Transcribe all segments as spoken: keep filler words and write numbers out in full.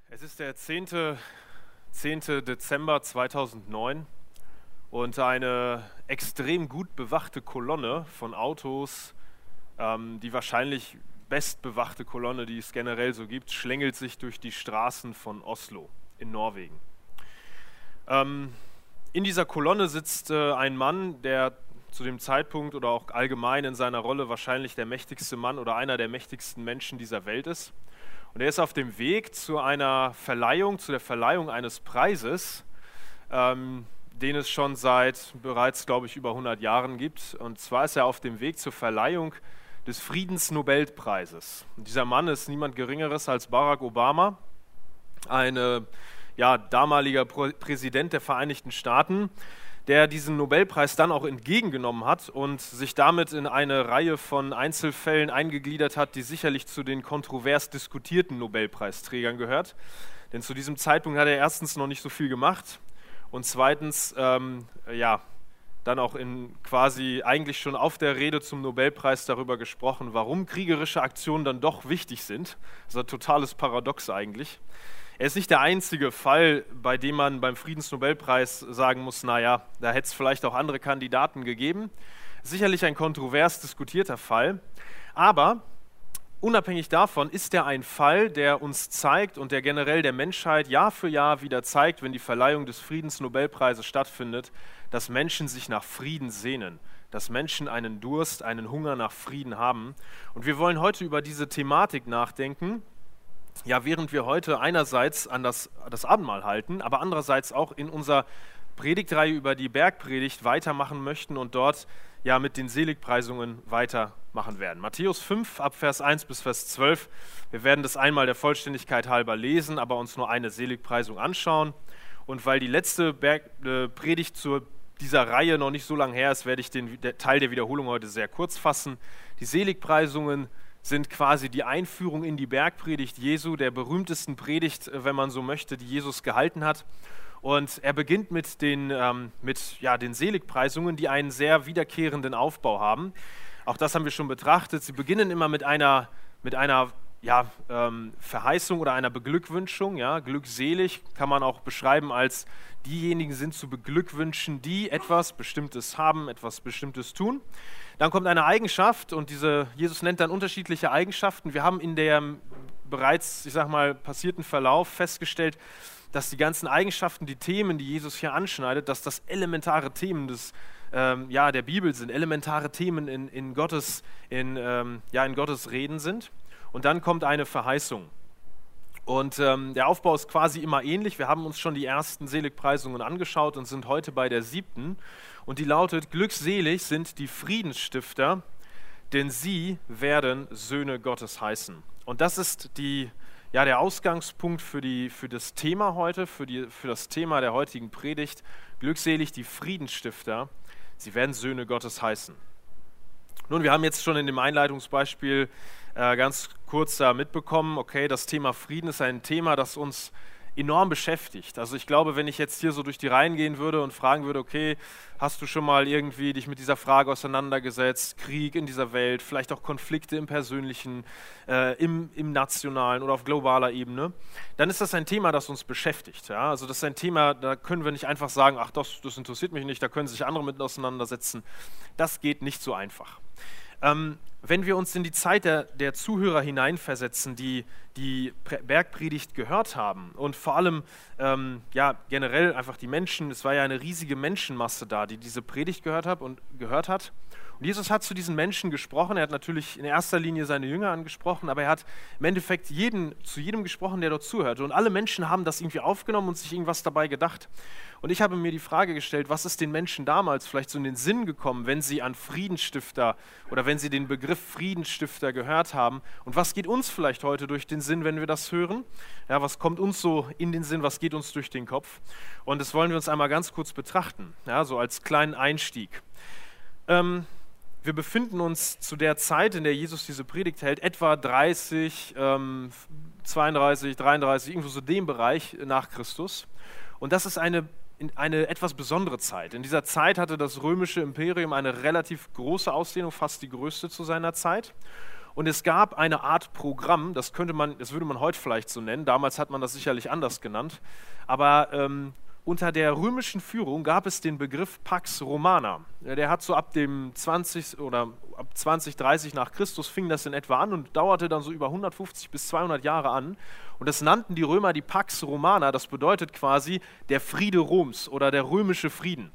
Es ist der zehnte Dezember zweitausendneun und eine extrem gut bewachte Kolonne von Autos, ähm, die wahrscheinlich bestbewachte Kolonne, die es generell so gibt, schlängelt sich durch die Straßen von Oslo in Norwegen. Ähm, in dieser Kolonne sitzt äh, ein Mann, der zu dem Zeitpunkt oder auch allgemein in seiner Rolle wahrscheinlich der mächtigste Mann oder einer der mächtigsten Menschen dieser Welt ist. Und er ist auf dem Weg zu einer Verleihung, zu der Verleihung eines Preises, ähm, den es schon seit bereits, glaube ich, über hundert Jahren gibt. Und zwar ist er auf dem Weg zur Verleihung des Friedensnobelpreises. Und dieser Mann ist niemand Geringeres als Barack Obama, ein äh, ja, damaliger Pro- Präsident der Vereinigten Staaten, der diesen Nobelpreis dann auch entgegengenommen hat und sich damit in eine Reihe von Einzelfällen eingegliedert hat, die sicherlich zu den kontrovers diskutierten Nobelpreisträgern gehört. Denn zu diesem Zeitpunkt hat er erstens noch nicht so viel gemacht und zweitens, ähm, ja, dann auch in quasi eigentlich schon auf der Rede zum Nobelpreis darüber gesprochen, warum kriegerische Aktionen dann doch wichtig sind. Das ist ein totales Paradox eigentlich. Er ist nicht der einzige Fall, bei dem man beim Friedensnobelpreis sagen muss, naja, da hätte es vielleicht auch andere Kandidaten gegeben. Sicherlich ein kontrovers diskutierter Fall, aber unabhängig davon ist er ein Fall, der uns zeigt und der generell der Menschheit Jahr für Jahr wieder zeigt, wenn die Verleihung des Friedensnobelpreises stattfindet, dass Menschen sich nach Frieden sehnen, dass Menschen einen Durst, einen Hunger nach Frieden haben. Und wir wollen heute über diese Thematik nachdenken. Ja, während wir heute einerseits an das, das Abendmahl halten, aber andererseits auch in unserer Predigtreihe über die Bergpredigt weitermachen möchten und dort ja mit den Seligpreisungen weitermachen werden. Matthäus fünf, ab Vers eins bis Vers zwölf. Wir werden das einmal der Vollständigkeit halber lesen, aber uns nur eine Seligpreisung anschauen. Und weil die letzte Berg, äh, Predigt zu dieser Reihe noch nicht so lange her ist, werde ich den der Teil der Wiederholung heute sehr kurz fassen. Die Seligpreisungen sind quasi die Einführung in die Bergpredigt Jesu, der berühmtesten Predigt, wenn man so möchte, die Jesus gehalten hat. Und er beginnt mit den, ähm, mit, ja, den Seligpreisungen, die einen sehr wiederkehrenden Aufbau haben. Auch das haben wir schon betrachtet. Sie beginnen immer mit einer, mit einer ja, ähm, Verheißung oder einer Beglückwünschung. Ja. Glückselig kann man auch beschreiben als diejenigen sind zu beglückwünschen, die etwas Bestimmtes haben, etwas Bestimmtes tun. Dann kommt eine Eigenschaft und diese, Jesus nennt dann unterschiedliche Eigenschaften. Wir haben in dem bereits, ich sag mal, passierten Verlauf festgestellt, dass die ganzen Eigenschaften, die Themen, die Jesus hier anschneidet, dass das elementare Themen des, ähm, ja, der Bibel sind, elementare Themen in, in, Gottes, in, ähm, ja, in Gottes Reden sind. Und dann kommt eine Verheißung. Und ähm, der Aufbau ist quasi immer ähnlich. Wir haben uns schon die ersten Seligpreisungen angeschaut und sind heute bei der siebten. Und die lautet, glückselig sind die Friedensstifter, denn sie werden Söhne Gottes heißen. Und das ist die, ja, der Ausgangspunkt für, die, für das Thema heute, für, die, für das Thema der heutigen Predigt. Glückselig die Friedensstifter, sie werden Söhne Gottes heißen. Nun, wir haben jetzt schon in dem Einleitungsbeispiel äh, ganz kurz da mitbekommen, okay, das Thema Frieden ist ein Thema, das uns enorm beschäftigt. Also ich glaube, wenn ich jetzt hier so durch die Reihen gehen würde und fragen würde, okay, hast du schon mal irgendwie dich mit dieser Frage auseinandergesetzt, Krieg in dieser Welt, vielleicht auch Konflikte im Persönlichen, äh, im, im Nationalen oder auf globaler Ebene, dann ist das ein Thema, das uns beschäftigt. Ja? Also das ist ein Thema, da können wir nicht einfach sagen, ach, das, das interessiert mich nicht, da können sich andere mit auseinandersetzen. Das geht nicht so einfach. Ähm, wenn wir uns in die Zeit der, der Zuhörer hineinversetzen, die die Bergpredigt gehört haben und vor allem ähm, ja, generell einfach die Menschen, es war ja eine riesige Menschenmasse da, die diese Predigt gehört hat und gehört hat. Und Jesus hat zu diesen Menschen gesprochen, er hat natürlich in erster Linie seine Jünger angesprochen, aber er hat im Endeffekt jeden, zu jedem gesprochen, der dort zuhörte. Und alle Menschen haben das irgendwie aufgenommen und sich irgendwas dabei gedacht. Und ich habe mir die Frage gestellt, was ist den Menschen damals vielleicht so in den Sinn gekommen, wenn sie an Friedensstifter oder wenn sie den Begriff Friedensstifter gehört haben? Und was geht uns vielleicht heute durch den Sinn, wenn wir das hören? Ja, was kommt uns so in den Sinn, was geht uns durch den Kopf? Und das wollen wir uns einmal ganz kurz betrachten, ja, so als kleinen Einstieg. Ähm, Wir befinden uns zu der Zeit, in der Jesus diese Predigt hält, etwa dreißig, ähm, zweiunddreißig, dreiunddreißig, irgendwo so dem Bereich nach Christus. Und das ist eine, eine etwas besondere Zeit. In dieser Zeit hatte das römische Imperium eine relativ große Ausdehnung, fast die größte zu seiner Zeit. Und es gab eine Art Programm, das könnte man, das würde man heute vielleicht so nennen, damals hat man das sicherlich anders genannt, aber ähm, unter der römischen Führung gab es den Begriff Pax Romana. Ja, der hat so ab dem zwanzig oder ab zwanzig, dreißig nach Christus fing das in etwa an und dauerte dann so über hundertfünfzig bis zweihundert Jahre an. Und das nannten die Römer die Pax Romana, das bedeutet quasi der Friede Roms oder der römische Frieden.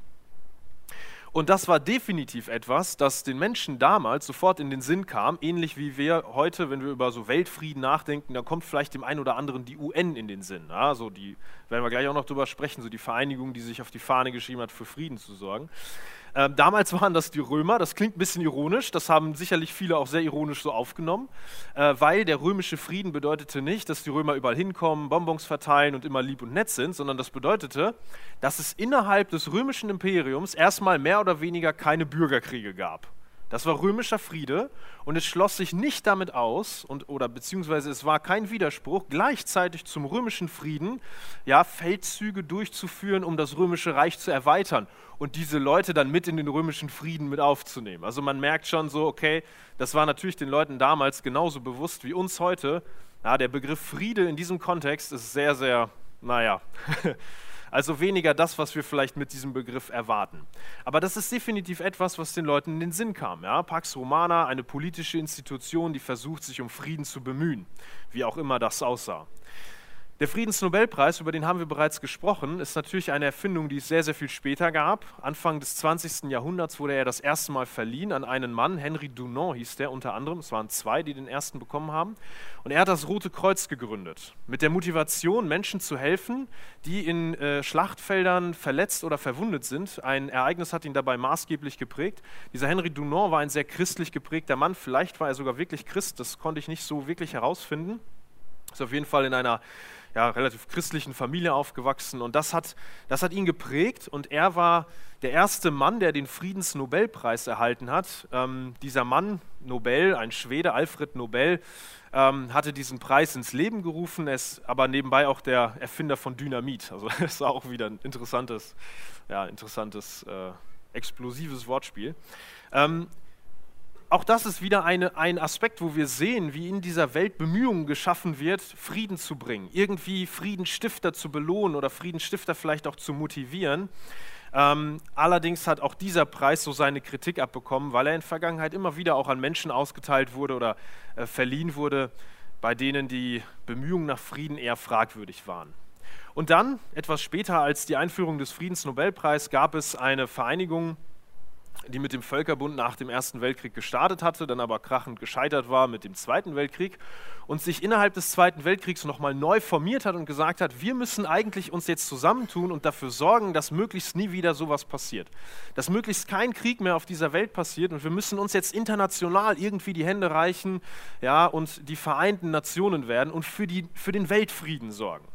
Und das war definitiv etwas, das den Menschen damals sofort in den Sinn kam, ähnlich wie wir heute, wenn wir über so Weltfrieden nachdenken, dann kommt vielleicht dem einen oder anderen die U N in den Sinn. Ja, so die werden wir gleich auch noch drüber sprechen, so die Vereinigung, die sich auf die Fahne geschrieben hat, für Frieden zu sorgen. Ähm, damals waren das die Römer, das klingt ein bisschen ironisch, das haben sicherlich viele auch sehr ironisch so aufgenommen, äh, weil der römische Frieden bedeutete nicht, dass die Römer überall hinkommen, Bonbons verteilen und immer lieb und nett sind, sondern das bedeutete, dass es innerhalb des römischen Imperiums erstmal mehr oder weniger keine Bürgerkriege gab. Das war römischer Friede und es schloss sich nicht damit aus, und, oder beziehungsweise es war kein Widerspruch, gleichzeitig zum römischen Frieden ja, Feldzüge durchzuführen, um das römische Reich zu erweitern und diese Leute dann mit in den römischen Frieden mit aufzunehmen. Also man merkt schon so, okay, das war natürlich den Leuten damals genauso bewusst wie uns heute. Ja, der Begriff Friede in diesem Kontext ist sehr, sehr, naja, also weniger das, was wir vielleicht mit diesem Begriff erwarten. Aber das ist definitiv etwas, was den Leuten in den Sinn kam. Ja? Pax Romana, eine politische Institution, die versucht, sich um Frieden zu bemühen, wie auch immer das aussah. Der Friedensnobelpreis, über den haben wir bereits gesprochen, ist natürlich eine Erfindung, die es sehr, sehr viel später gab. Anfang des zwanzigsten Jahrhunderts wurde er das erste Mal verliehen an einen Mann, Henry Dunant hieß der unter anderem, es waren zwei, die den ersten bekommen haben. Und er hat das Rote Kreuz gegründet, mit der Motivation, Menschen zu helfen, die in äh, Schlachtfeldern verletzt oder verwundet sind. Ein Ereignis hat ihn dabei maßgeblich geprägt. Dieser Henry Dunant war ein sehr christlich geprägter Mann, vielleicht war er sogar wirklich Christ, das konnte ich nicht so wirklich herausfinden. Ist auf jeden Fall in einer ja, relativ christlichen Familie aufgewachsen und das hat, das hat ihn geprägt und er war der erste Mann, der den Friedensnobelpreis erhalten hat. Ähm, dieser Mann, Nobel, ein Schwede, Alfred Nobel, ähm, hatte diesen Preis ins Leben gerufen, er ist aber nebenbei auch der Erfinder von Dynamit. Also das ist auch wieder ein interessantes, ja, interessantes, äh, explosives Wortspiel. Ähm, Auch das ist wieder eine, ein Aspekt, wo wir sehen, wie in dieser Welt Bemühungen geschaffen wird, Frieden zu bringen, irgendwie Friedensstifter zu belohnen oder Friedensstifter vielleicht auch zu motivieren. Ähm, allerdings hat auch dieser Preis so seine Kritik abbekommen, weil er in der Vergangenheit immer wieder auch an Menschen ausgeteilt wurde oder äh, verliehen wurde, bei denen die Bemühungen nach Frieden eher fragwürdig waren. Und dann, etwas später als die Einführung des Friedensnobelpreises, gab es eine Vereinigung, die mit dem Völkerbund nach dem Ersten Weltkrieg gestartet hatte, dann aber krachend gescheitert war mit dem Zweiten Weltkrieg und sich innerhalb des Zweiten Weltkriegs nochmal neu formiert hat und gesagt hat, wir müssen eigentlich uns jetzt zusammentun und dafür sorgen, dass möglichst nie wieder sowas passiert. Dass möglichst kein Krieg mehr auf dieser Welt passiert und wir müssen uns jetzt international irgendwie die Hände reichen, ja, und die Vereinten Nationen werden und für, die, für den Weltfrieden sorgen.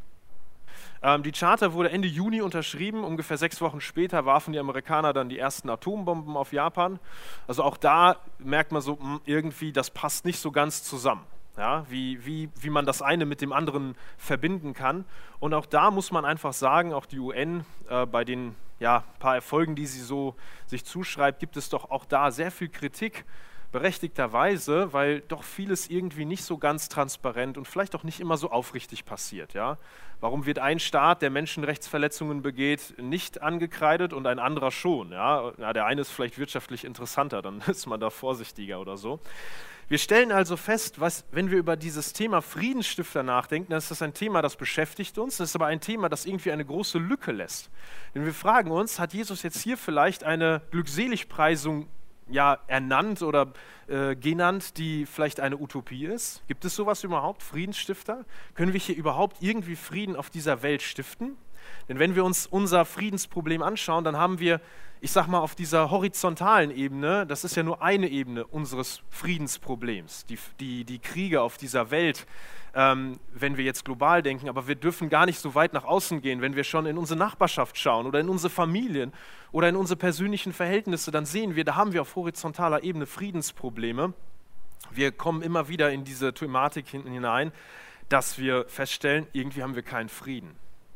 Ähm, die Charta wurde Ende Juni unterschrieben, ungefähr sechs Wochen später warfen die Amerikaner dann die ersten Atombomben auf Japan. Also auch da merkt man so, mh, irgendwie, das passt nicht so ganz zusammen, ja? wie, wie, wie man das eine mit dem anderen verbinden kann. Und auch da muss man einfach sagen, auch die U N, äh, bei den ja, paar Erfolgen, die sie so sich zuschreibt, gibt es doch auch da sehr viel Kritik, berechtigterweise, weil doch vieles irgendwie nicht so ganz transparent und vielleicht auch nicht immer so aufrichtig passiert. Ja? Warum wird ein Staat, der Menschenrechtsverletzungen begeht, nicht angekreidet und ein anderer schon? Ja? Ja, der eine ist vielleicht wirtschaftlich interessanter, dann ist man da vorsichtiger oder so. Wir stellen also fest, was, wenn wir über dieses Thema Friedensstifter nachdenken, dann ist das ein Thema, das beschäftigt uns, das ist aber ein Thema, das irgendwie eine große Lücke lässt. Denn wir fragen uns, hat Jesus jetzt hier vielleicht eine Glückseligpreisung ja, ernannt oder äh, genannt, die vielleicht eine Utopie ist? Gibt es sowas überhaupt, Friedensstifter? Können wir hier überhaupt irgendwie Frieden auf dieser Welt stiften? Denn wenn wir uns unser Friedensproblem anschauen, dann haben wir, ich sag mal, auf dieser horizontalen Ebene, das ist ja nur eine Ebene unseres Friedensproblems, die, die, die Kriege auf dieser Welt, ähm, wenn wir jetzt global denken, aber wir dürfen gar nicht so weit nach außen gehen, wenn wir schon in unsere Nachbarschaft schauen oder in unsere Familien oder in unsere persönlichen Verhältnisse, dann sehen wir, da haben wir auf horizontaler Ebene Friedensprobleme. Wir kommen immer wieder in diese Thematik hinein, dass wir feststellen, irgendwie haben wir keinen Frieden.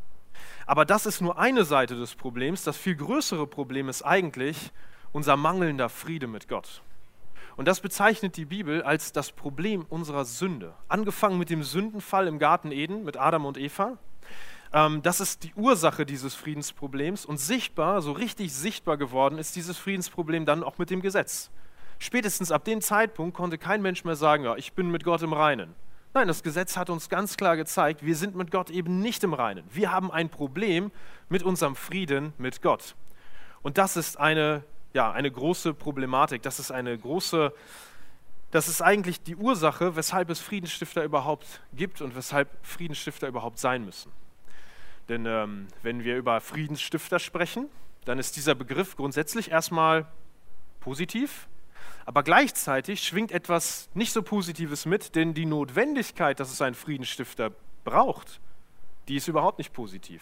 Aber das ist nur eine Seite des Problems. Das viel größere Problem ist eigentlich unser mangelnder Friede mit Gott. Und das bezeichnet die Bibel als das Problem unserer Sünde. Angefangen mit dem Sündenfall im Garten Eden mit Adam und Eva. Ähm, das ist die Ursache dieses Friedensproblems. Und sichtbar, so richtig sichtbar geworden ist dieses Friedensproblem dann auch mit dem Gesetz. Spätestens ab dem Zeitpunkt konnte kein Mensch mehr sagen, ja, ich bin mit Gott im Reinen. Nein, das Gesetz hat uns ganz klar gezeigt, wir sind mit Gott eben nicht im Reinen. Wir haben ein Problem mit unserem Frieden mit Gott. Und das ist eine Ja, eine große Problematik. Das ist eine große, das ist eigentlich die Ursache, weshalb es Friedensstifter überhaupt gibt und weshalb Friedensstifter überhaupt sein müssen. Denn ähm, wenn wir über Friedensstifter sprechen, dann ist dieser Begriff grundsätzlich erstmal positiv, aber gleichzeitig schwingt etwas nicht so Positives mit, denn die Notwendigkeit, dass es einen Friedensstifter braucht, die ist überhaupt nicht positiv.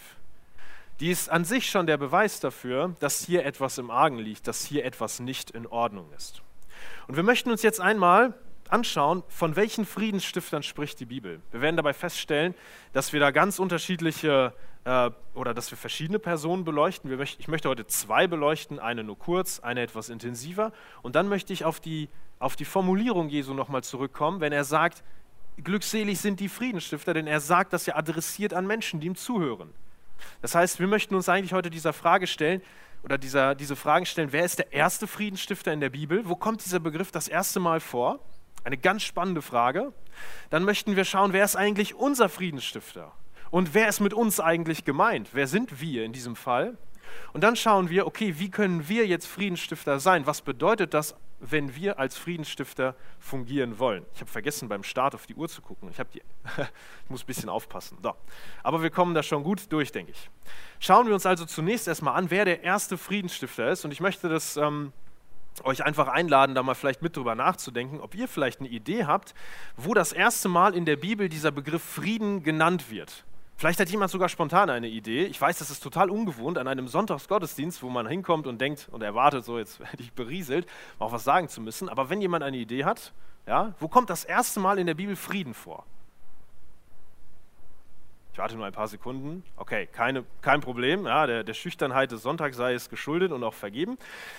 Die ist an sich schon der Beweis dafür, dass hier etwas im Argen liegt, dass hier etwas nicht in Ordnung ist. Und wir möchten uns jetzt einmal anschauen, von welchen Friedensstiftern spricht die Bibel. Wir werden dabei feststellen, dass wir da ganz unterschiedliche äh, oder dass wir verschiedene Personen beleuchten. Wir möcht, ich möchte heute zwei beleuchten, eine nur kurz, eine etwas intensiver. Und dann möchte ich auf die, auf die Formulierung Jesu nochmal zurückkommen, wenn er sagt, glückselig sind die Friedensstifter, denn er sagt das ja adressiert an Menschen, die ihm zuhören. Das heißt, wir möchten uns eigentlich heute dieser Frage stellen, oder dieser, diese Fragen stellen, wer ist der erste Friedensstifter in der Bibel? Wo kommt dieser Begriff das erste Mal vor? Eine ganz spannende Frage. Dann möchten wir schauen, wer ist eigentlich unser Friedensstifter? Und wer ist mit uns eigentlich gemeint? Wer sind wir in diesem Fall? Und dann schauen wir, okay, wie können wir jetzt Friedensstifter sein? Was bedeutet das, wenn wir als Friedensstifter fungieren wollen? Ich habe vergessen, beim Start auf die Uhr zu gucken. Ich, die, ich muss ein bisschen aufpassen. So. Aber wir kommen da schon gut durch, denke ich. Schauen wir uns also zunächst erstmal an, wer der erste Friedensstifter ist. Und ich möchte das ähm, euch einfach einladen, da mal vielleicht mit drüber nachzudenken, ob ihr vielleicht eine Idee habt, wo das erste Mal in der Bibel dieser Begriff Frieden genannt wird. Vielleicht hat jemand sogar spontan eine Idee. Ich weiß, das ist total ungewohnt, an einem Sonntagsgottesdienst, wo man hinkommt und denkt und erwartet, so jetzt werde ich berieselt, auch was sagen zu müssen. Aber wenn jemand eine Idee hat, ja, wo kommt das erste Mal in der Bibel Frieden vor? Ich warte nur ein paar Sekunden. Okay, keine, kein Problem. Ja, der, der Schüchternheit des Sonntags sei es geschuldet und auch vergeben.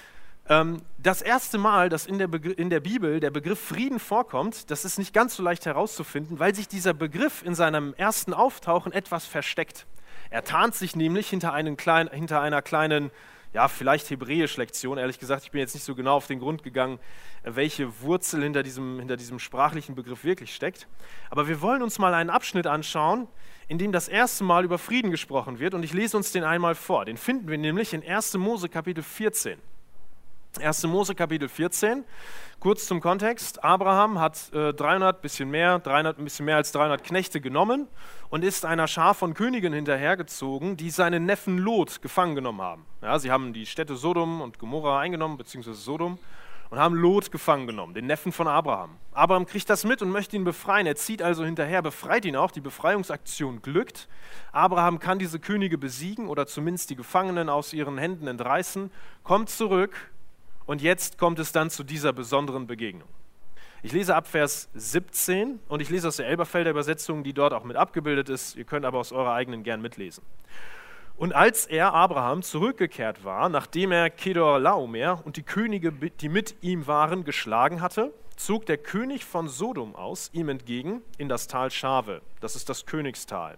Das erste Mal, dass in der, Begr- in der Bibel der Begriff Frieden vorkommt, das ist nicht ganz so leicht herauszufinden, weil sich dieser Begriff in seinem ersten Auftauchen etwas versteckt. Er tarnt sich nämlich hinter, einen klein, hinter einer kleinen, ja, vielleicht Hebräisch-Lektion. Ehrlich gesagt, ich bin jetzt nicht so genau auf den Grund gegangen, welche Wurzel hinter diesem, hinter diesem sprachlichen Begriff wirklich steckt. Aber wir wollen uns mal einen Abschnitt anschauen, in dem das erste Mal über Frieden gesprochen wird. Und ich lese uns den einmal vor. Den finden wir nämlich in erster Mose Kapitel vierzehn. erster Mose Kapitel vierzehn, kurz zum Kontext. Abraham hat äh, dreihundert, bisschen mehr, dreihundert, ein bisschen mehr als dreihundert Knechte genommen und ist einer Schar von Königen hinterhergezogen, die seinen Neffen Lot gefangen genommen haben. Ja, sie haben die Städte Sodom und Gomorra eingenommen, beziehungsweise Sodom, und haben Lot gefangen genommen, den Neffen von Abraham. Abraham kriegt das mit und möchte ihn befreien. Er zieht also hinterher, befreit ihn auch. Die Befreiungsaktion glückt. Abraham kann diese Könige besiegen oder zumindest die Gefangenen aus ihren Händen entreißen, kommt zurück. Und jetzt kommt es dann zu dieser besonderen Begegnung. Ich lese ab Vers siebzehn und ich lese aus der Elberfelder Übersetzung, die dort auch mit abgebildet ist. Ihr könnt aber aus eurer eigenen gern mitlesen. Und als er, Abraham, zurückgekehrt war, nachdem er Kedorlaomer und die Könige, die mit ihm waren, geschlagen hatte, zog der König von Sodom aus ihm entgegen in das Tal Schave. Das ist das Königstal.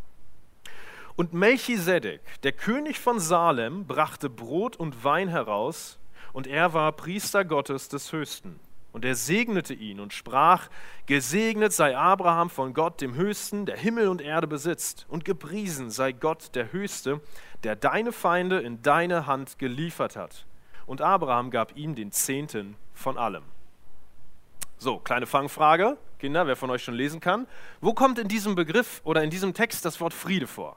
Und Melchisedek, der König von Salem, brachte Brot und Wein heraus, und er war Priester Gottes des Höchsten. Und er segnete ihn und sprach, gesegnet sei Abraham von Gott, dem Höchsten, der Himmel und Erde besitzt. Und gepriesen sei Gott, der Höchste, der deine Feinde in deine Hand geliefert hat. Und Abraham gab ihm den Zehnten von allem. So, kleine Fangfrage. Kinder, wer von euch schon lesen kann. Wo kommt in diesem Begriff oder in diesem Text das Wort Friede vor?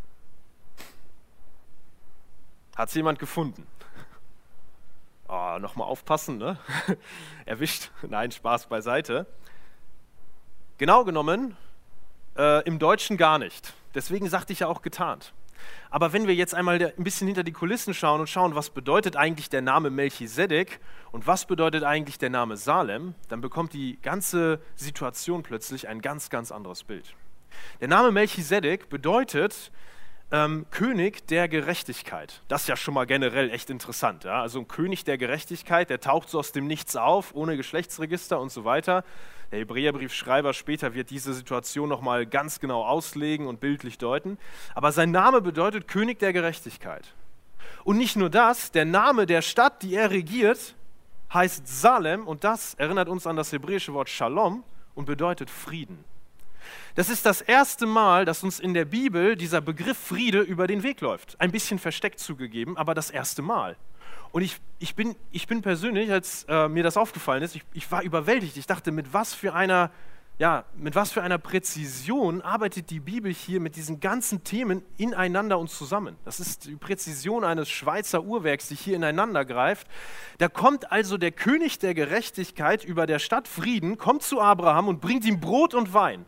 Hat es jemand gefunden? Oh, nochmal aufpassen, ne? Erwischt. Nein, Spaß beiseite. Genau genommen, äh, im Deutschen gar nicht. Deswegen sagte ich ja auch getarnt. Aber wenn wir jetzt einmal ein bisschen hinter die Kulissen schauen und schauen, was bedeutet eigentlich der Name Melchisedek und was bedeutet eigentlich der Name Salem, dann bekommt die ganze Situation plötzlich ein ganz, ganz anderes Bild. Der Name Melchisedek bedeutet ähm, König der Gerechtigkeit. Das ist ja schon mal generell echt interessant. Ja? Also ein König der Gerechtigkeit, der taucht so aus dem Nichts auf, ohne Geschlechtsregister und so weiter. Der Hebräerbriefschreiber später wird diese Situation nochmal ganz genau auslegen und bildlich deuten. Aber sein Name bedeutet König der Gerechtigkeit. Und nicht nur das, der Name der Stadt, die er regiert, heißt Salem und das erinnert uns an das hebräische Wort Shalom und bedeutet Frieden. Das ist das erste Mal, dass uns in der Bibel dieser Begriff Friede über den Weg läuft. Ein bisschen versteckt zugegeben, aber das erste Mal. Und ich, ich, bin, ich bin persönlich, als äh, mir das aufgefallen ist, ich, ich war überwältigt. Ich dachte, mit was für einer, ja, mit was für einer Präzision arbeitet die Bibel hier mit diesen ganzen Themen ineinander und zusammen. Das ist die Präzision eines Schweizer Uhrwerks, die hier ineinander greift. Da kommt also der König der Gerechtigkeit über der Stadt Frieden, kommt zu Abraham und bringt ihm Brot und Wein.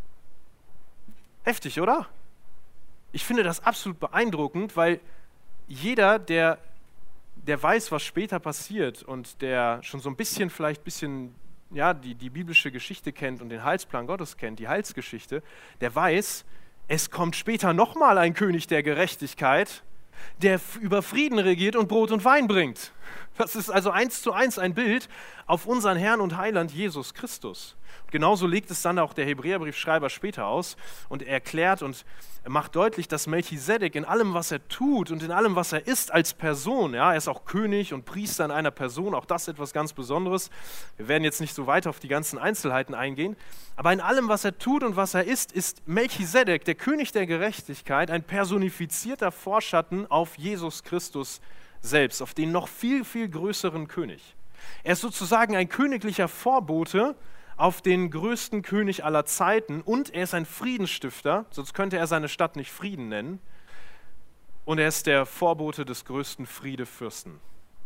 Heftig, oder? Ich finde das absolut beeindruckend, weil jeder, der, der weiß, was später passiert und der schon so ein bisschen, vielleicht ein bisschen, ja, die, die biblische Geschichte kennt und den Heilsplan Gottes kennt, die Heilsgeschichte, der weiß, es kommt später nochmal ein König der Gerechtigkeit, der über Frieden regiert und Brot und Wein bringt. Das ist also eins zu eins ein Bild auf unseren Herrn und Heiland Jesus Christus. Genauso legt es dann auch der Hebräerbriefschreiber später aus und er erklärt und macht deutlich, dass Melchisedek in allem, was er tut und in allem, was er ist als Person, ja, er ist auch König und Priester in einer Person, auch das etwas ganz Besonderes. Wir werden jetzt nicht so weit auf die ganzen Einzelheiten eingehen, aber in allem, was er tut und was er ist, ist Melchisedek, der König der Gerechtigkeit, ein personifizierter Vorschatten auf Jesus Christus selbst, auf den noch viel, viel größeren König. Er ist sozusagen ein königlicher Vorbote auf den größten König aller Zeiten und er ist ein Friedensstifter, sonst könnte er seine Stadt nicht Frieden nennen, und er ist der Vorbote des größten Friedefürsten.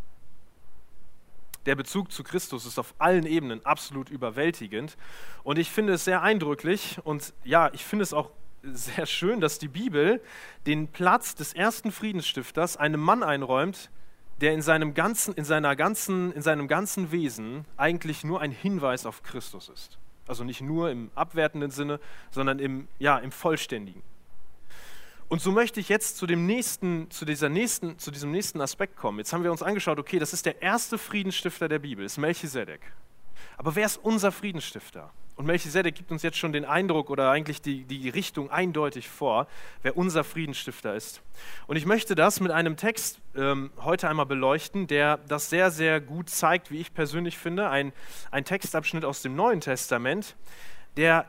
Der Bezug zu Christus ist auf allen Ebenen absolut überwältigend und ich finde es sehr eindrücklich und ja, ich finde es auch sehr schön, dass die Bibel den Platz des ersten Friedensstifters einem Mann einräumt, der in seinem ganzen, in seiner ganzen, in seinem ganzen Wesen eigentlich nur ein Hinweis auf Christus ist. Also nicht nur im abwertenden Sinne, sondern im, ja, im vollständigen. Und so möchte ich jetzt zu dem nächsten, zu dieser nächsten, zu diesem nächsten Aspekt kommen. Jetzt haben wir uns angeschaut, okay, das ist der erste Friedensstifter der Bibel, ist Melchisedek. Aber wer ist unser Friedensstifter? Und Melchisedek gibt uns jetzt schon den Eindruck oder eigentlich die, die Richtung eindeutig vor, wer unser Friedensstifter ist. Und ich möchte das mit einem Text ähm, heute einmal beleuchten, der das sehr, sehr gut zeigt, wie ich persönlich finde. Ein, ein Textabschnitt aus dem Neuen Testament, der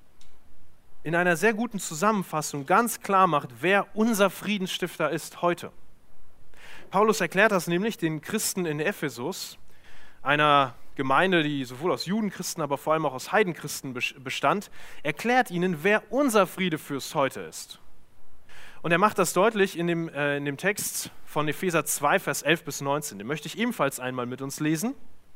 in einer sehr guten Zusammenfassung ganz klar macht, wer unser Friedensstifter ist heute. Paulus erklärt das nämlich den Christen in Ephesus, einer Gemeinde, die sowohl aus Judenchristen, aber vor allem auch aus Heidenchristen bestand, erklärt ihnen, wer unser Friedefürst heute ist. Und er macht das deutlich in dem, äh, in dem Text von Epheser zwei, Vers elf bis neunzehn. Den möchte ich ebenfalls einmal mit uns lesen.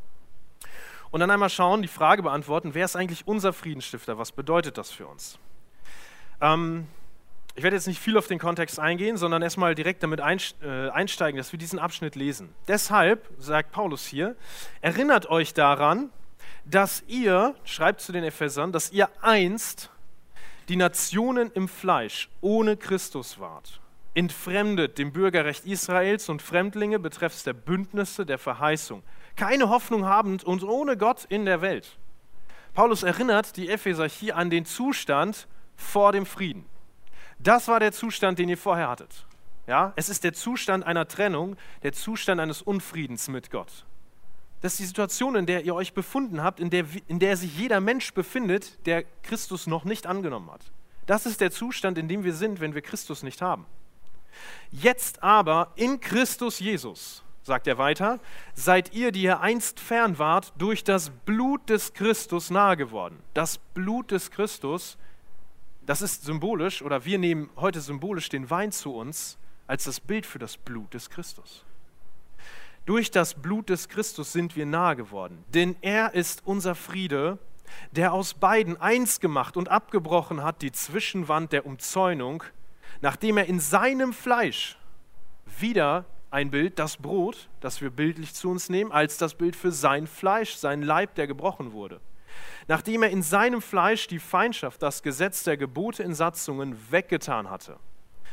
Und dann einmal schauen, die Frage beantworten, wer ist eigentlich unser Friedensstifter? Was bedeutet das für uns? Ähm, Ich werde jetzt nicht viel auf den Kontext eingehen, sondern erstmal direkt damit einsteigen, dass wir diesen Abschnitt lesen. Deshalb, sagt Paulus hier, erinnert euch daran, dass ihr, schreibt zu den Ephesern, dass ihr einst die Nationen im Fleisch ohne Christus wart, entfremdet dem Bürgerrecht Israels und Fremdlinge betreffs der Bündnisse der Verheißung, keine Hoffnung habend und ohne Gott in der Welt. Paulus erinnert die Epheser hier an den Zustand vor dem Frieden. Das war der Zustand, den ihr vorher hattet. Ja? Es ist der Zustand einer Trennung, der Zustand eines Unfriedens mit Gott. Das ist die Situation, in der ihr euch befunden habt, in der, in der sich jeder Mensch befindet, der Christus noch nicht angenommen hat. Das ist der Zustand, in dem wir sind, wenn wir Christus nicht haben. Jetzt aber in Christus Jesus, sagt er weiter, seid ihr, die ihr einst fern wart, durch das Blut des Christus nahe geworden. Das Blut des Christus, das ist symbolisch, oder wir nehmen heute symbolisch den Wein zu uns als das Bild für das Blut des Christus. Durch das Blut des Christus sind wir nahe geworden, denn er ist unser Friede, der aus beiden eins gemacht und abgebrochen hat die Zwischenwand der Umzäunung, nachdem er in seinem Fleisch wieder ein Bild, das Brot, das wir bildlich zu uns nehmen, als das Bild für sein Fleisch, sein Leib, der gebrochen wurde. Nachdem er in seinem Fleisch die Feindschaft, das Gesetz der Gebote in Satzungen weggetan hatte.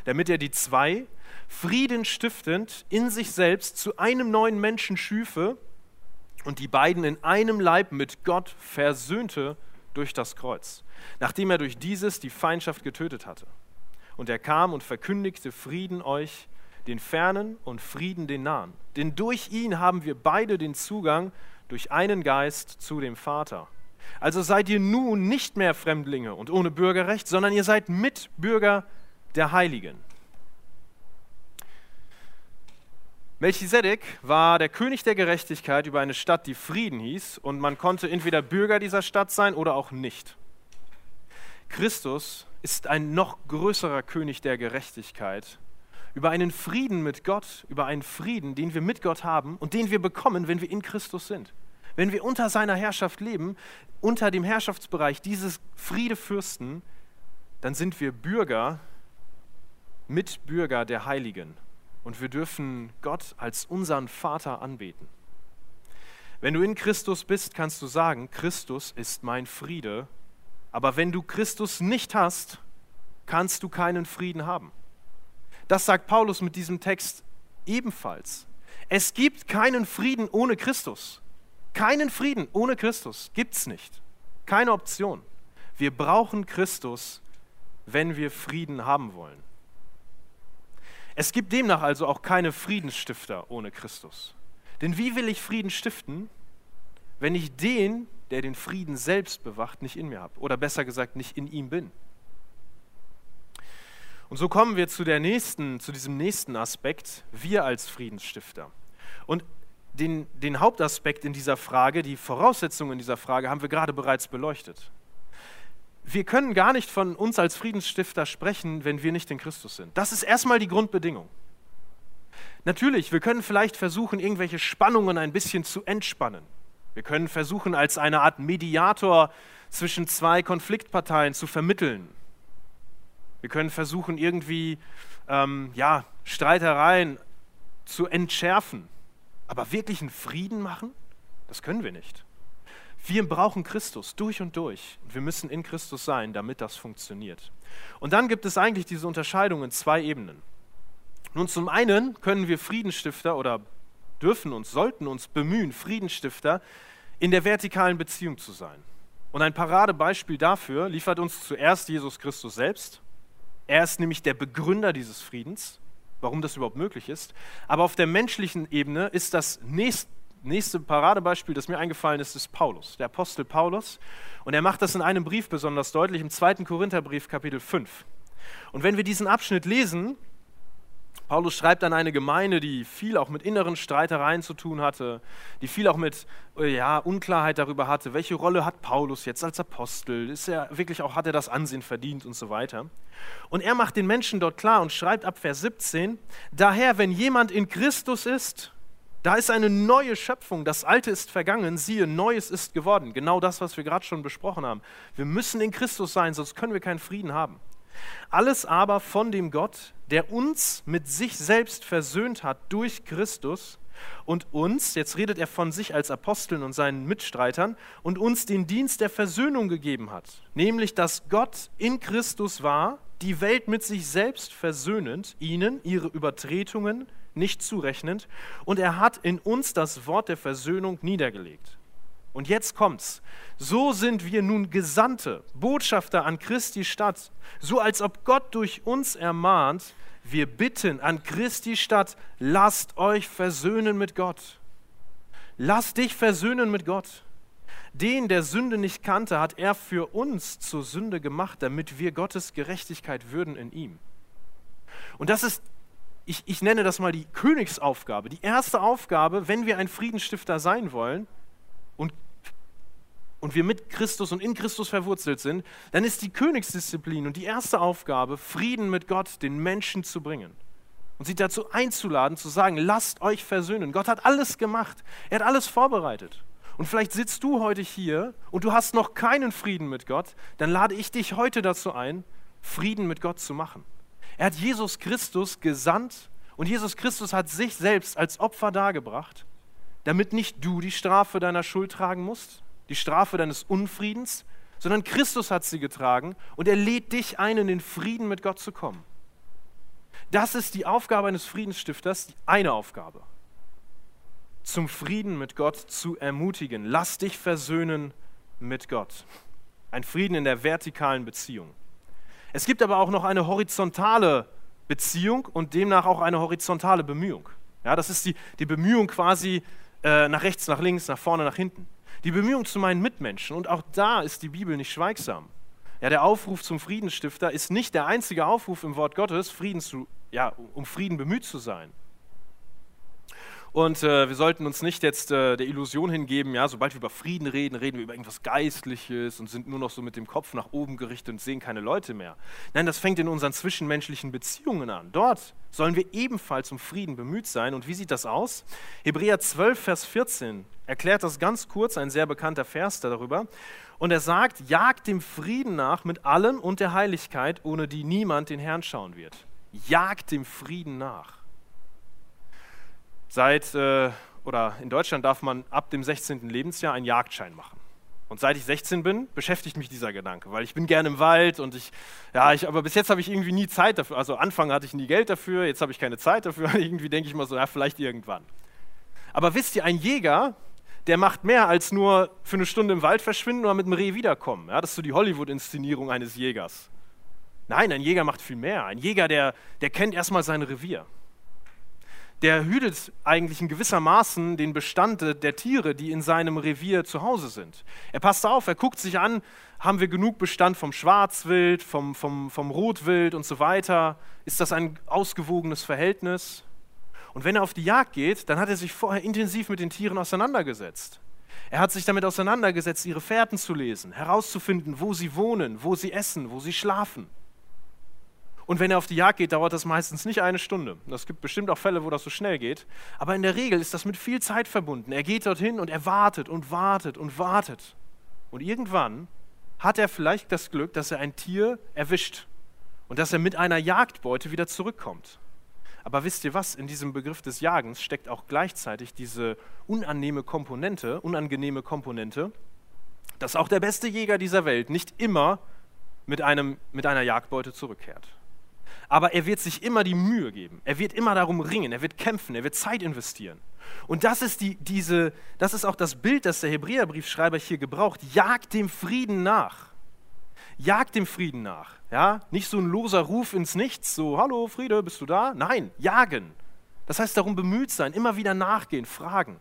damit er die zwei, Frieden stiftend, in sich selbst zu einem neuen Menschen schüfe und die beiden in einem Leib mit Gott versöhnte durch das Kreuz, nachdem er durch dieses die Feindschaft getötet hatte. Und er kam und verkündigte Frieden euch, den Fernen, und Frieden den Nahen. Denn durch ihn haben wir beide den Zugang durch einen Geist zu dem Vater. Also seid ihr nun nicht mehr Fremdlinge und ohne Bürgerrecht, sondern ihr seid Mitbürger der Heiligen. Melchisedek war der König der Gerechtigkeit über eine Stadt, die Frieden hieß, und man konnte entweder Bürger dieser Stadt sein oder auch nicht. Christus ist ein noch größerer König der Gerechtigkeit, über einen Frieden mit Gott, über einen Frieden, den wir mit Gott haben und den wir bekommen, wenn wir in Christus sind. Wenn wir unter seiner Herrschaft leben, unter dem Herrschaftsbereich dieses Friedefürsten, dann sind wir Bürger, Mitbürger der Heiligen. Und wir dürfen Gott als unseren Vater anbeten. Wenn du in Christus bist, kannst du sagen, Christus ist mein Friede. Aber wenn du Christus nicht hast, kannst du keinen Frieden haben. Das sagt Paulus mit diesem Text ebenfalls. Es gibt keinen Frieden ohne Christus. Keinen Frieden ohne Christus gibt es nicht. Keine Option. Wir brauchen Christus, wenn wir Frieden haben wollen. Es gibt demnach also auch keine Friedensstifter ohne Christus. Denn wie will ich Frieden stiften, wenn ich den, der den Frieden selbst bewacht, nicht in mir habe? Oder besser gesagt, nicht in ihm bin. Und so kommen wir zu, der nächsten, zu diesem nächsten Aspekt, wir als Friedensstifter. Und den, den Hauptaspekt in dieser Frage, die Voraussetzungen in dieser Frage, haben wir gerade bereits beleuchtet. Wir können gar nicht von uns als Friedensstifter sprechen, wenn wir nicht in Christus sind. Das ist erstmal die Grundbedingung. Natürlich, wir können vielleicht versuchen, irgendwelche Spannungen ein bisschen zu entspannen. Wir können versuchen, als eine Art Mediator zwischen zwei Konfliktparteien zu vermitteln. Wir können versuchen, irgendwie ähm, ja, Streitereien zu entschärfen. Aber wirklich einen Frieden machen? Das können wir nicht. Wir brauchen Christus durch und durch. Wir müssen in Christus sein, damit das funktioniert. Und dann gibt es eigentlich diese Unterscheidung in zwei Ebenen. Nun, zum einen können wir Friedensstifter oder dürfen uns, sollten uns bemühen, Friedensstifter in der vertikalen Beziehung zu sein. Und ein Paradebeispiel dafür liefert uns zuerst Jesus Christus selbst. Er ist nämlich der Begründer dieses Friedens, warum das überhaupt möglich ist. Aber auf der menschlichen Ebene ist das nächste nächste Paradebeispiel, das mir eingefallen ist, ist Paulus, der Apostel Paulus. Und er macht das in einem Brief besonders deutlich, im zweiten Korintherbrief, Kapitel fünf. Und wenn wir diesen Abschnitt lesen, Paulus schreibt an eine Gemeinde, die viel auch mit inneren Streitereien zu tun hatte, die viel auch mit ja, Unklarheit darüber hatte, welche Rolle hat Paulus jetzt als Apostel, ist er wirklich auch, hat er das Ansehen verdient und so weiter. Und er macht den Menschen dort klar und schreibt ab Vers siebzehn, daher, wenn jemand in Christus ist, da ist eine neue Schöpfung, das Alte ist vergangen, siehe, Neues ist geworden. Genau das, was wir gerade schon besprochen haben. Wir müssen in Christus sein, sonst können wir keinen Frieden haben. Alles aber von dem Gott, der uns mit sich selbst versöhnt hat durch Christus und uns, jetzt redet er von sich als Aposteln und seinen Mitstreitern, und uns den Dienst der Versöhnung gegeben hat, nämlich, dass Gott in Christus war, die Welt mit sich selbst versöhnend, ihnen ihre Übertretungen nicht zurechnend, und er hat in uns das Wort der Versöhnung niedergelegt. Und jetzt kommt's. So sind wir nun Gesandte, Botschafter an Christi Stadt, so als ob Gott durch uns ermahnt, wir bitten an Christi Stadt, lasst euch versöhnen mit Gott. Lasst dich versöhnen mit Gott. Den, der Sünde nicht kannte, hat er für uns zur Sünde gemacht, damit wir Gottes Gerechtigkeit würden in ihm. Und das ist Ich, ich nenne das mal die Königsaufgabe, die erste Aufgabe, wenn wir ein Friedensstifter sein wollen und, und wir mit Christus und in Christus verwurzelt sind, dann ist die Königsdisziplin und die erste Aufgabe, Frieden mit Gott den Menschen zu bringen und sie dazu einzuladen, zu sagen, lasst euch versöhnen. Gott hat alles gemacht, er hat alles vorbereitet. Und vielleicht sitzt du heute hier und du hast noch keinen Frieden mit Gott, dann lade ich dich heute dazu ein, Frieden mit Gott zu machen. Er hat Jesus Christus gesandt und Jesus Christus hat sich selbst als Opfer dargebracht, damit nicht du die Strafe deiner Schuld tragen musst, die Strafe deines Unfriedens, sondern Christus hat sie getragen und er lädt dich ein, in den Frieden mit Gott zu kommen. Das ist die Aufgabe eines Friedensstifters, eine Aufgabe. Zum Frieden mit Gott zu ermutigen. Lass dich versöhnen mit Gott. Ein Frieden in der vertikalen Beziehung. Es gibt aber auch noch eine horizontale Beziehung und demnach auch eine horizontale Bemühung. Ja, das ist die, die Bemühung quasi äh, nach rechts, nach links, nach vorne, nach hinten. Die Bemühung zu meinen Mitmenschen. Und auch da ist die Bibel nicht schweigsam. Ja, der Aufruf zum Friedensstifter ist nicht der einzige Aufruf im Wort Gottes, Frieden zu, ja, um Frieden bemüht zu sein. Und äh, wir sollten uns nicht jetzt äh, der Illusion hingeben, ja, sobald wir über Frieden reden, reden wir über irgendwas Geistliches und sind nur noch so mit dem Kopf nach oben gerichtet und sehen keine Leute mehr. Nein, das fängt in unseren zwischenmenschlichen Beziehungen an. Dort sollen wir ebenfalls um Frieden bemüht sein. Und wie sieht das aus? Hebräer zwölf, Vers vierzehn erklärt das ganz kurz, ein sehr bekannter Vers darüber. Und er sagt, jagt dem Frieden nach mit allen und der Heiligkeit, ohne die niemand den Herrn schauen wird. Jagt dem Frieden nach. Seit, äh, oder in Deutschland darf man ab dem sechzehnten Lebensjahr einen Jagdschein machen. Und seit ich sechzehn bin, beschäftigt mich dieser Gedanke, weil ich bin gerne im Wald und ich, ja, ich, aber bis jetzt habe ich irgendwie nie Zeit dafür. Also Anfang hatte ich nie Geld dafür, jetzt habe ich keine Zeit dafür. Irgendwie denke ich mal so, ja, vielleicht irgendwann. Aber wisst ihr, ein Jäger, der macht mehr als nur für eine Stunde im Wald verschwinden oder mit dem Reh wiederkommen. Ja, das ist so die Hollywood-Inszenierung eines Jägers. Nein, ein Jäger macht viel mehr. Ein Jäger, der, der kennt erstmal sein Revier. Der hütet eigentlich in gewissermaßen den Bestand der Tiere, die in seinem Revier zu Hause sind. Er passt auf, er guckt sich an, haben wir genug Bestand vom Schwarzwild, vom, vom, vom Rotwild und so weiter? Ist das ein ausgewogenes Verhältnis? Und wenn er auf die Jagd geht, dann hat er sich vorher intensiv mit den Tieren auseinandergesetzt. Er hat sich damit auseinandergesetzt, ihre Fährten zu lesen, herauszufinden, wo sie wohnen, wo sie essen, wo sie schlafen. Und wenn er auf die Jagd geht, dauert das meistens nicht eine Stunde. Es gibt bestimmt auch Fälle, wo das so schnell geht. Aber in der Regel ist das mit viel Zeit verbunden. Er geht dorthin und er wartet und wartet und wartet. Und irgendwann hat er vielleicht das Glück, dass er ein Tier erwischt und dass er mit einer Jagdbeute wieder zurückkommt. Aber wisst ihr was? In diesem Begriff des Jagens steckt auch gleichzeitig diese unangenehme Komponente, unangenehme Komponente, dass auch der beste Jäger dieser Welt nicht immer mit, einem, mit einer Jagdbeute zurückkehrt. Aber er wird sich immer die Mühe geben. Er wird immer darum ringen, er wird kämpfen, er wird Zeit investieren. Und das ist, die, diese, das ist auch das Bild, das der Hebräerbriefschreiber hier gebraucht. Jagt dem Frieden nach. Jagt dem Frieden nach. Ja? Nicht so ein loser Ruf ins Nichts, so, hallo Friede, bist du da? Nein, jagen. Das heißt darum bemüht sein, immer wieder nachgehen, fragen.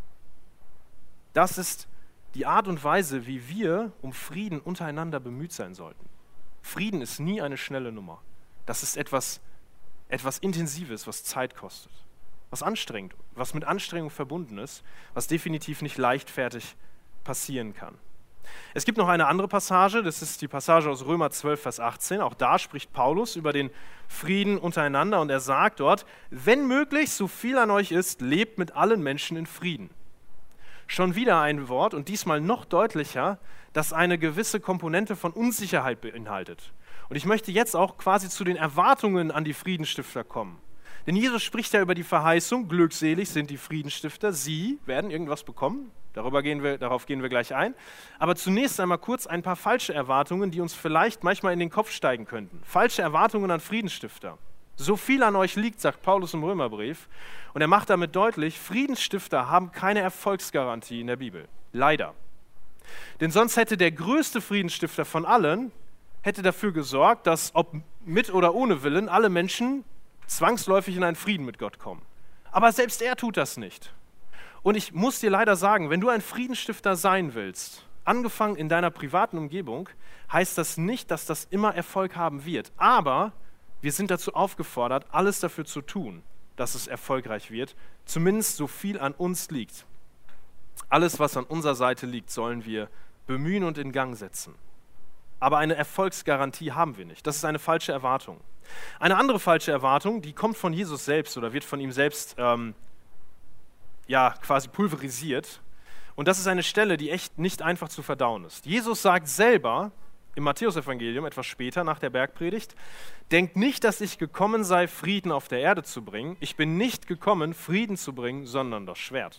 Das ist die Art und Weise, wie wir um Frieden untereinander bemüht sein sollten. Frieden ist nie eine schnelle Nummer. Das ist etwas, etwas Intensives, was Zeit kostet, was anstrengend, was mit Anstrengung verbunden ist, was definitiv nicht leichtfertig passieren kann. Es gibt noch eine andere Passage, das ist die Passage aus Römer zwölf, Vers achtzehn. Auch da spricht Paulus über den Frieden untereinander und er sagt dort, wenn möglich, so viel an euch ist, lebt mit allen Menschen in Frieden. Schon wieder ein Wort und diesmal noch deutlicher, das eine gewisse Komponente von Unsicherheit beinhaltet. Und ich möchte jetzt auch quasi zu den Erwartungen an die Friedensstifter kommen. Denn Jesus spricht ja über die Verheißung, glückselig sind die Friedensstifter, sie werden irgendwas bekommen, darüber gehen wir, darauf gehen wir gleich ein. Aber zunächst einmal kurz ein paar falsche Erwartungen, die uns vielleicht manchmal in den Kopf steigen könnten. Falsche Erwartungen an Friedensstifter. So viel an euch liegt, sagt Paulus im Römerbrief. Und er macht damit deutlich, Friedensstifter haben keine Erfolgsgarantie in der Bibel. Leider. Denn sonst hätte der größte Friedensstifter von allen hätte dafür gesorgt, dass, ob mit oder ohne Willen, alle Menschen zwangsläufig in einen Frieden mit Gott kommen. Aber selbst er tut das nicht. Und ich muss dir leider sagen, wenn du ein Friedensstifter sein willst, angefangen in deiner privaten Umgebung, heißt das nicht, dass das immer Erfolg haben wird. Aber wir sind dazu aufgefordert, alles dafür zu tun, dass es erfolgreich wird, zumindest so viel an uns liegt. Alles, was an unserer Seite liegt, sollen wir bemühen und in Gang setzen. Aber eine Erfolgsgarantie haben wir nicht. Das ist eine falsche Erwartung. Eine andere falsche Erwartung, die kommt von Jesus selbst oder wird von ihm selbst ähm, ja, quasi pulverisiert. Und das ist eine Stelle, die echt nicht einfach zu verdauen ist. Jesus sagt selber im Matthäusevangelium, etwas später nach der Bergpredigt, denkt nicht, dass ich gekommen sei, Frieden auf der Erde zu bringen. Ich bin nicht gekommen, Frieden zu bringen, sondern das Schwert.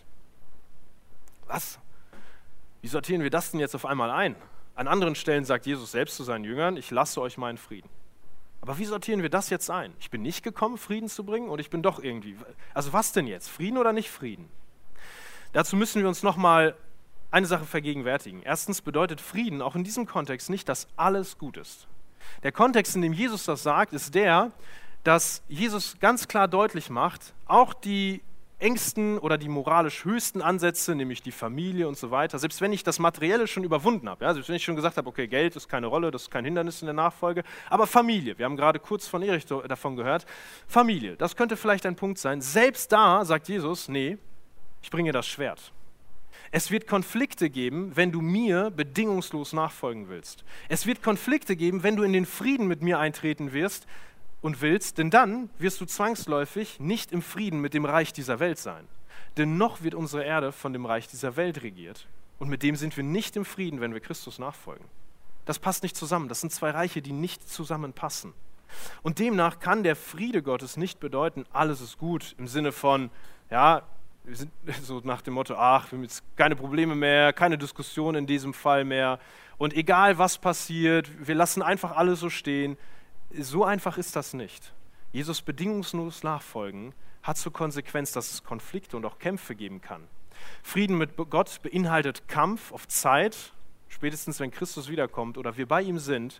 Was? Wie sortieren wir das denn jetzt auf einmal ein? An anderen Stellen sagt Jesus selbst zu seinen Jüngern, ich lasse euch meinen Frieden. Aber wie sortieren wir das jetzt ein? Ich bin nicht gekommen, Frieden zu bringen und ich bin doch irgendwie. Also was denn jetzt? Frieden oder nicht Frieden? Dazu müssen wir uns nochmal eine Sache vergegenwärtigen. Erstens bedeutet Frieden auch in diesem Kontext nicht, dass alles gut ist. Der Kontext, in dem Jesus das sagt, ist der, dass Jesus ganz klar deutlich macht, auch die engsten oder die moralisch höchsten Ansätze, nämlich die Familie und so weiter, selbst wenn ich das Materielle schon überwunden habe, ja, selbst wenn ich schon gesagt habe, okay, Geld ist keine Rolle, das ist kein Hindernis in der Nachfolge, aber Familie, wir haben gerade kurz von Erich davon gehört, Familie, das könnte vielleicht ein Punkt sein. Selbst da sagt Jesus, nee, ich bringe das Schwert. Es wird Konflikte geben, wenn du mir bedingungslos nachfolgen willst. Es wird Konflikte geben, wenn du in den Frieden mit mir eintreten wirst und willst, denn dann wirst du zwangsläufig nicht im Frieden mit dem Reich dieser Welt sein. Denn noch wird unsere Erde von dem Reich dieser Welt regiert und mit dem sind wir nicht im Frieden, wenn wir Christus nachfolgen. Das passt nicht zusammen. Das sind zwei Reiche, die nicht zusammenpassen. Und demnach kann der Friede Gottes nicht bedeuten, alles ist gut, im Sinne von, ja, wir sind so nach dem Motto, ach, wir haben jetzt keine Probleme mehr, keine Diskussion in diesem Fall mehr und egal was passiert, wir lassen einfach alles so stehen. So einfach ist das nicht. Jesus bedingungslos nachfolgen hat zur Konsequenz, dass es Konflikte und auch Kämpfe geben kann. Frieden mit Gott beinhaltet Kampf auf Zeit, spätestens wenn Christus wiederkommt oder wir bei ihm sind,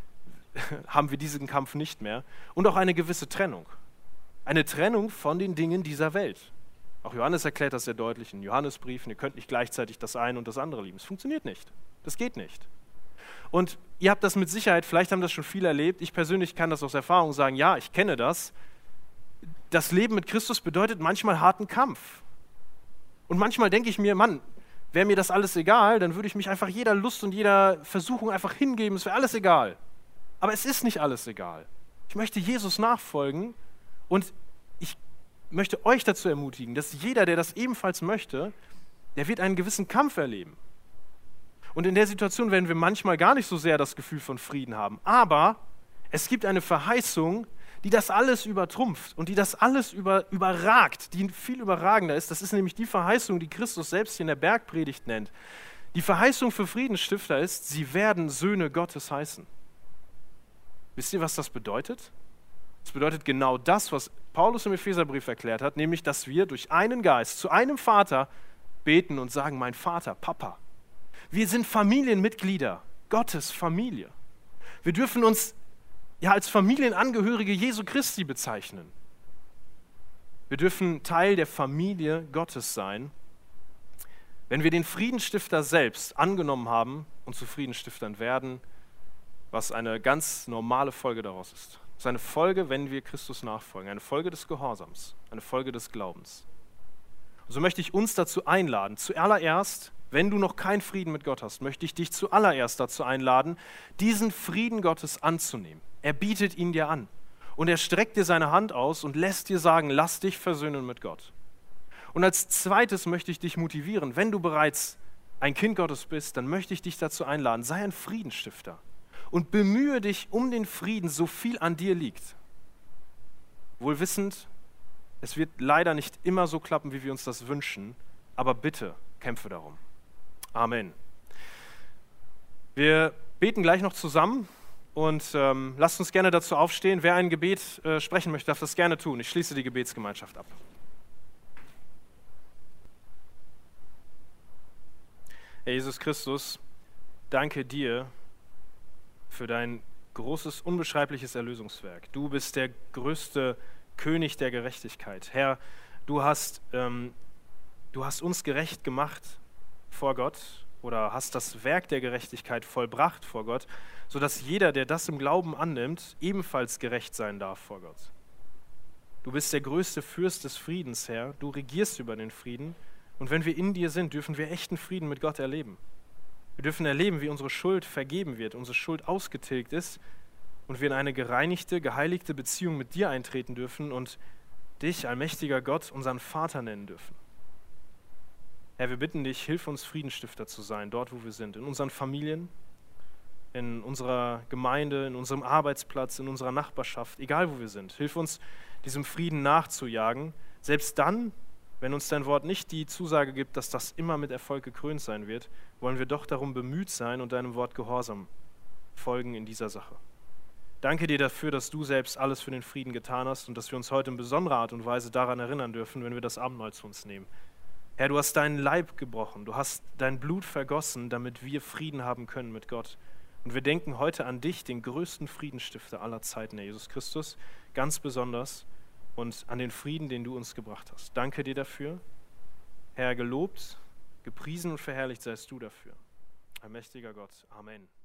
haben wir diesen Kampf nicht mehr und auch eine gewisse Trennung. Eine Trennung von den Dingen dieser Welt. Auch Johannes erklärt das sehr deutlich in Johannesbriefen, ihr könnt nicht gleichzeitig das eine und das andere lieben. Es funktioniert nicht. Das geht nicht. Und ihr habt das mit Sicherheit, vielleicht haben das schon viele erlebt, ich persönlich kann das aus Erfahrung sagen, ja, ich kenne das. Das Leben mit Christus bedeutet manchmal harten Kampf. Und manchmal denke ich mir, Mann, wäre mir das alles egal, dann würde ich mich einfach jeder Lust und jeder Versuchung einfach hingeben, es wäre alles egal. Aber es ist nicht alles egal. Ich möchte Jesus nachfolgen und ich möchte euch dazu ermutigen, dass jeder, der das ebenfalls möchte, der wird einen gewissen Kampf erleben. Und in der Situation werden wir manchmal gar nicht so sehr das Gefühl von Frieden haben. Aber es gibt eine Verheißung, die das alles übertrumpft und die das alles über, überragt, die viel überragender ist. Das ist nämlich die Verheißung, die Christus selbst hier in der Bergpredigt nennt. Die Verheißung für Friedensstifter ist, sie werden Söhne Gottes heißen. Wisst ihr, was das bedeutet? Das bedeutet genau das, was Paulus im Epheserbrief erklärt hat, nämlich, dass wir durch einen Geist zu einem Vater beten und sagen, mein Vater, Papa. Wir sind Familienmitglieder, Gottes Familie. Wir dürfen uns ja als Familienangehörige Jesu Christi bezeichnen. Wir dürfen Teil der Familie Gottes sein, wenn wir den Friedensstifter selbst angenommen haben und zu Friedenstiftern werden, was eine ganz normale Folge daraus ist. Das ist eine Folge, wenn wir Christus nachfolgen, eine Folge des Gehorsams, eine Folge des Glaubens. Und so möchte ich uns dazu einladen, zuallererst, wenn du noch keinen Frieden mit Gott hast, möchte ich dich zuallererst dazu einladen, diesen Frieden Gottes anzunehmen. Er bietet ihn dir an und er streckt dir seine Hand aus und lässt dir sagen, lass dich versöhnen mit Gott. Und als zweites möchte ich dich motivieren, wenn du bereits ein Kind Gottes bist, dann möchte ich dich dazu einladen, sei ein Friedensstifter und bemühe dich um den Frieden, so viel an dir liegt. Wohl wissend, es wird leider nicht immer so klappen, wie wir uns das wünschen, aber bitte kämpfe darum. Amen. Wir beten gleich noch zusammen und ähm, lasst uns gerne dazu aufstehen. Wer ein Gebet äh, sprechen möchte, darf das gerne tun. Ich schließe die Gebetsgemeinschaft ab. Herr Jesus Christus, danke dir für dein großes, unbeschreibliches Erlösungswerk. Du bist der größte König der Gerechtigkeit. Herr, du hast, ähm, du hast uns gerecht gemacht vor Gott oder hast das Werk der Gerechtigkeit vollbracht vor Gott, sodass jeder, der das im Glauben annimmt, ebenfalls gerecht sein darf vor Gott. Du bist der größte Fürst des Friedens, Herr. Du regierst über den Frieden. Und wenn wir in dir sind, dürfen wir echten Frieden mit Gott erleben. Wir dürfen erleben, wie unsere Schuld vergeben wird, unsere Schuld ausgetilgt ist und wir in eine gereinigte, geheiligte Beziehung mit dir eintreten dürfen und dich, allmächtiger Gott, unseren Vater nennen dürfen. Herr, wir bitten dich, hilf uns, Friedensstifter zu sein, dort, wo wir sind, in unseren Familien, in unserer Gemeinde, in unserem Arbeitsplatz, in unserer Nachbarschaft, egal wo wir sind. Hilf uns, diesem Frieden nachzujagen, selbst dann, wenn uns dein Wort nicht die Zusage gibt, dass das immer mit Erfolg gekrönt sein wird, wollen wir doch darum bemüht sein und deinem Wort gehorsam folgen in dieser Sache. Danke dir dafür, dass du selbst alles für den Frieden getan hast und dass wir uns heute in besonderer Art und Weise daran erinnern dürfen, wenn wir das Abendmahl zu uns nehmen. Herr, du hast deinen Leib gebrochen, du hast dein Blut vergossen, damit wir Frieden haben können mit Gott. Und wir denken heute an dich, den größten Friedensstifter aller Zeiten, Herr Jesus Christus, ganz besonders und an den Frieden, den du uns gebracht hast. Danke dir dafür. Herr, gelobt, gepriesen und verherrlicht seist du dafür. Allmächtiger Gott. Amen.